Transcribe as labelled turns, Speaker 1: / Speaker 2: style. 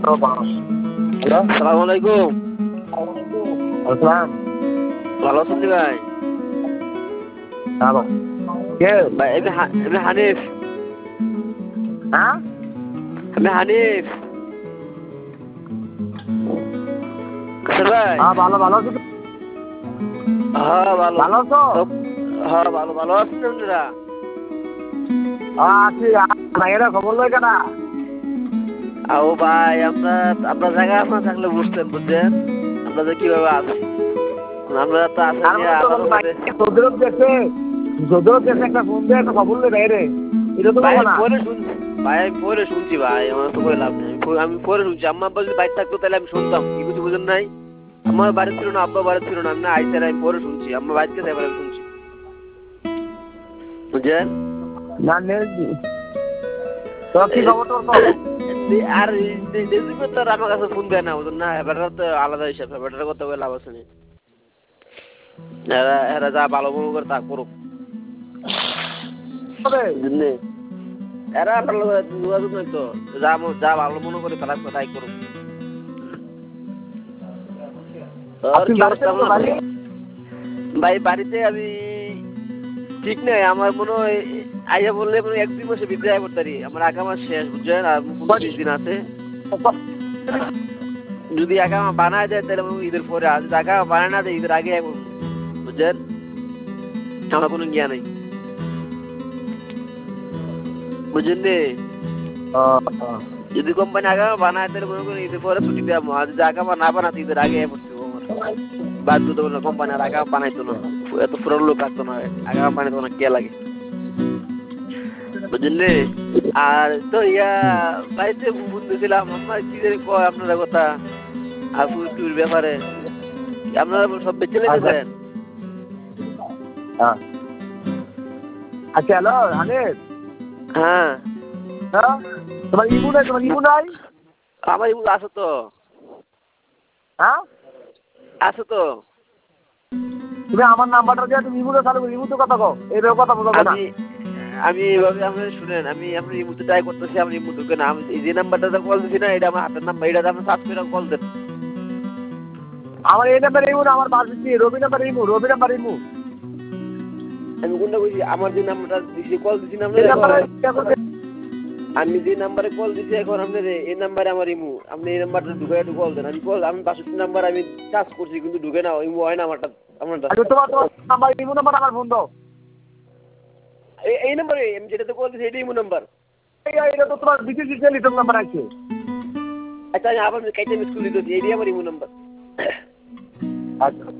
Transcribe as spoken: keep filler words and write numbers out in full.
Speaker 1: Hello,
Speaker 2: আসসালামু আলাইকুম।
Speaker 1: আসসালাম।
Speaker 2: ভালো আছেন ভাই?
Speaker 1: হ্যালো, কে?
Speaker 2: ভাই আমি আমি হানিফ।
Speaker 1: হ্যাঁ?
Speaker 2: আমি হানিফ। আচ্ছা ভাই।
Speaker 1: হ্যাঁ, ভালো ভালো আছো?
Speaker 2: হ্যাঁ ভালো।
Speaker 1: ভালো আছো?
Speaker 2: হ্যাঁ ভালো ভালো আছেন আপনারা?
Speaker 1: হ্যাঁ আছি। ভাইয়েরা খবর লয় কেনা?
Speaker 2: আও ভাই আমরা আপনার জায়গা আপনার থাকলে বুঝতেন বুঝছেন আমরা যে কিভাবে আছি আমরা তো আছি
Speaker 1: তার মানে তো
Speaker 2: আমারও মধ্যে
Speaker 1: সদরত দেশে সদরত দেশে একটা ফোন দিয়ে একটা খবর লয় বাইরে। এটা তো
Speaker 2: ভাই
Speaker 1: বলবো
Speaker 2: আমি
Speaker 1: না।
Speaker 2: পরে শুনছি ভাই আমি পরে শুনছি ভাই আমার তো করে লাভ নেই আমি আমি পরে শুনছি আম্মা আব্বা যদি বাইরে থাকতো তাহলে আমি শুনতাম কি কিছু বুঝেন নাই আমার বাড়ি ছিল না আব্বা বাড়ি ছিল না আমি না আইসে আমি পরে শুনছি আম্মা বাইরে গেছে এবার আমি শুনছি বুঝছেন
Speaker 1: না নেই। তো কি খবর তোর কও?
Speaker 2: আর দেখবে তো আমার কাছে ফোন দেয় না বুঝুন না এবারটা তো আলাদা হিসাব এবারটার কথা বলে লাভ আছে না এরা এরা যা ভালো মনে করে তা করুক বুঝলি এরা আপনার যোগাযোগ নাই তো যা যা ভালো মনে করে তারা তাই করুক ভাই বাড়িতে আমি ঠিক নাই আমার মনে হয় আইয়া বললে এক দুই মাসে ভিতরে আয় করতে আমার আগা মাস শেষ বুঝছেন আর পঁচিশ দিন আছে যদি আগা বানায় দেয় তাহলে ঈদের পরে আর যদি আগা বানায় না দেয় ঈদের আগে বুঝছেন আমার কোনো জ্ঞান নেই বুঝলেন যদি কোম্পানি আগা বানায় তাহলে মনে করেন ঈদের পরে ছুটি দেবো আর যদি আগা না বানাতে ঈদের আগে পড়তে আমার বাধ্য দেবো না কোম্পানি আর আগা বানাইতো না এত পুরো লোক থাকতো না আগা বানাইতো না কে লাগে বুঝলি আর তো ইয়া বাড়িতে বুঝতেছিলাম আমার কি জানি কয় আপনারা কথা আর ফুলটুর ব্যাপারে আপনারা সব বেঁচে লেগেছেন
Speaker 1: আচ্ছা হ্যালো হানিফ
Speaker 2: হ্যাঁ
Speaker 1: হ্যাঁ তোমার ইমু নাই তোমার ইমু নাই
Speaker 2: আমার ইমু আছে তো
Speaker 1: হ্যাঁ
Speaker 2: আছে তো
Speaker 1: তুমি আমার নাম্বারটা দিয়ে তুমি ইমুতে চালু ইমুতে কথা কও এইভাবে কথা বলবো না
Speaker 2: আমি আমি এইভাবে আপনি শুনেন আমি আপনার ইমুতে ট্রাই করতেছি আমার ইমু ঢুকে না আমি এই যে নাম্বারটাতে কল দিচ্ছি না এটা আমার হাতের নাম্বার এটা আপনি সার্চ করে কল দেন
Speaker 1: আমার এই নাম্বার ইমু না আমার বাসি রবি নাম্বার ইমু রবি নাম্বার ইমু
Speaker 2: আমি কোনটা বলছি আমার যে নাম্বারটা দিছি কল দিছি না আমি যে নাম্বারে কল দিছি এখন আপনার এই নাম্বারে আমার ইমু আপনি এই নাম্বারটা ঢুকে একটু কল দেন আমি কল আমি বাষট্টি নাম্বার আমি সার্চ করছি কিন্তু ঢুকে না ইমু হয় না আমারটা আমারটা
Speaker 1: তোমার নাম্বার ইমু নাম্বার আমার ফোন দাও
Speaker 2: এই নাম্বারে আমি যেটাতে কল দিছি এটাই ইমু নাম্বার
Speaker 1: এটা তো তোমার বিশেষ লিটন নাম্বার আছে
Speaker 2: আচ্ছা আমি আবার কাইতে মিস করে দিচ্ছি এটাই আমার ইমু নাম্বার
Speaker 1: আচ্ছা